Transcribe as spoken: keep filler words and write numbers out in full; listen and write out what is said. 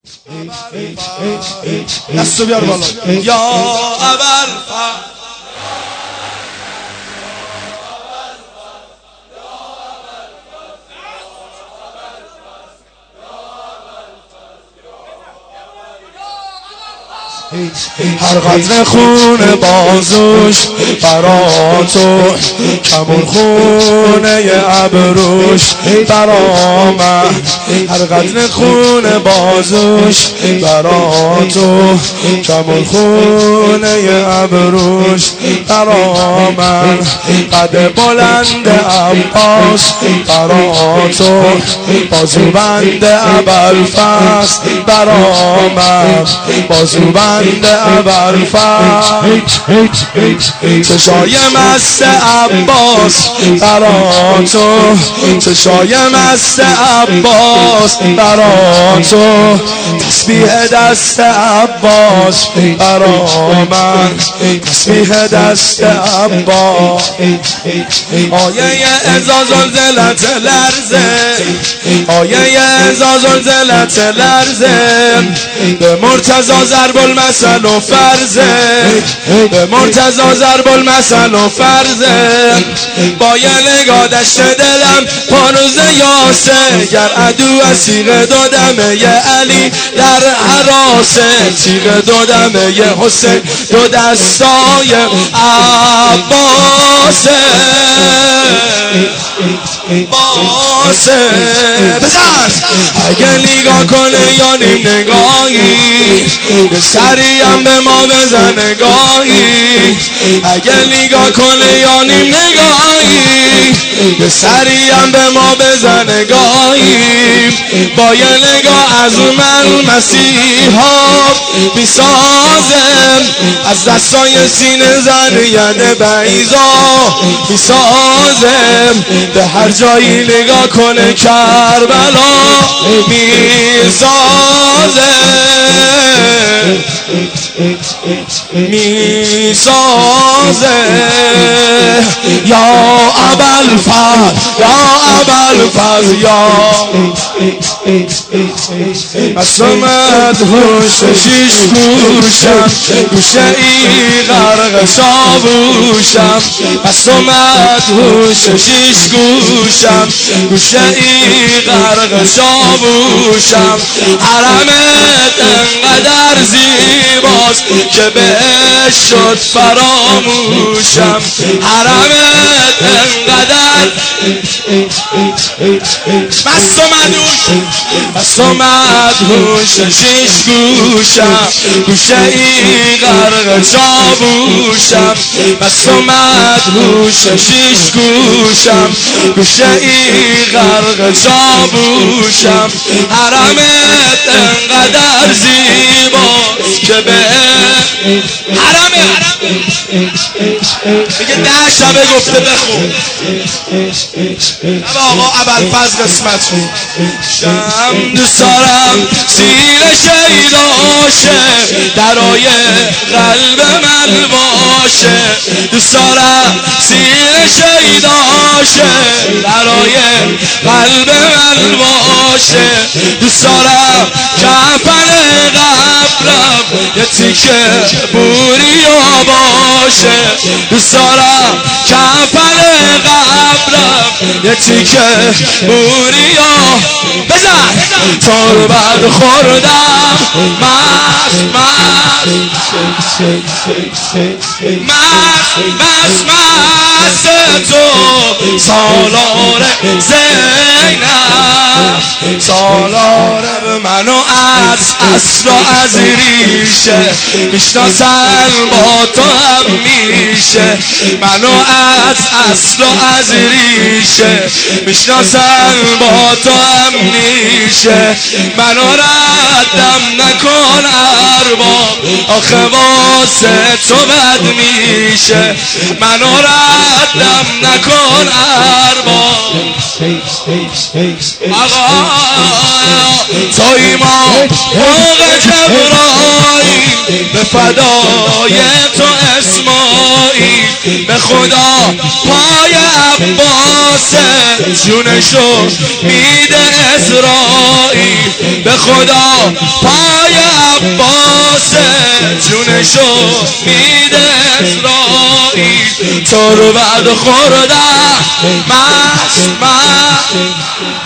دستو بیار بالا. یا اول هر قطره خون بازوش برا تو، کمون خونه ابروش برآمد. هر قطره خون بازوش برا تو، کمون خونه ابروش برآمد. قد بلند عباس برا تو، بازوبند ابوالفضل برآمد. بازوبند ابوالفضل، چشای مست عباس برا تو، چشای مست عباس برا تو. تسبیح دست عباس برا من، تسبیح دست عباس. آیه اذا زلزلت لرزه، آیه اذا زلزلت لرزه. به مرتضی ضرب المثل و فرزه، به مرتضی ضرب المثل و فرزه. با یه نگاه دشت دلم پانوز یاسه، گر عدو اسیر دادم یه علی در حراسه. تیغ دادم یه حسین دو دستای عباسه باسه. بزن اگه نگاه کنه یا نیم نگاهی، به سریم به ما بزن نگاهی. اگه نگاه کنه یا نیم نگاهی، به سریم به ما بزن نگاهی. با یه نگاه از من مسیحا بیسازم، از دستای سینه زن ید بیضا بیسازم. به هر جایی نگاه کنه کربلا میسازه میسازه. یا ابوالفضل یا ابوالفضل یا اسمت هوش شیش گوشم، گوشه ای غرق شابوشم. اسمت هوش شیش گوشم، گوشه ای غرق شابوشم. حرمت انقدر زیباست که بهش شد فراموشم. حرمت انقدر بس و مدوش، بس و مدوش شیش گوشم، گوشه ای غرق شابوشم. بس و مدوش شیش گوشم، گوشه ای غرق شابوشم. حرمت انقدر زیباست که به حرمت میگه ده شبه گفته بخون. شب آقا ابوالفضل قسمت شد. شم دوست دارم سیر شیداشه، درای قلب من باشه. دوست دارم سیر شیداشه، درای قلب من باشه. دوست دارم کفن قبرم یه تیکه بوریا باشه. دوست دارم کفن قبرم یه تیکه بوریا. بزن تربت خوردم مست مست مست مست مست تو، سالار زینب سالار منو از اصل و از ریشه میشناسن، با تو هم میشه. منو از اصل و از ریشه میشناسن، با تو هم میشه. منو ردم نکن ارباب، آخه واسه تو بد میشه. منو ردم نکن ارباب. آقا توی ما فوق جبرائیل، به فدای تو اسماعیل. به خدا پای عباس جونشو میده اسرائیل، به خدا پای عباس جونشو میده اسرائیل. تو رو بعد خوردم مست مست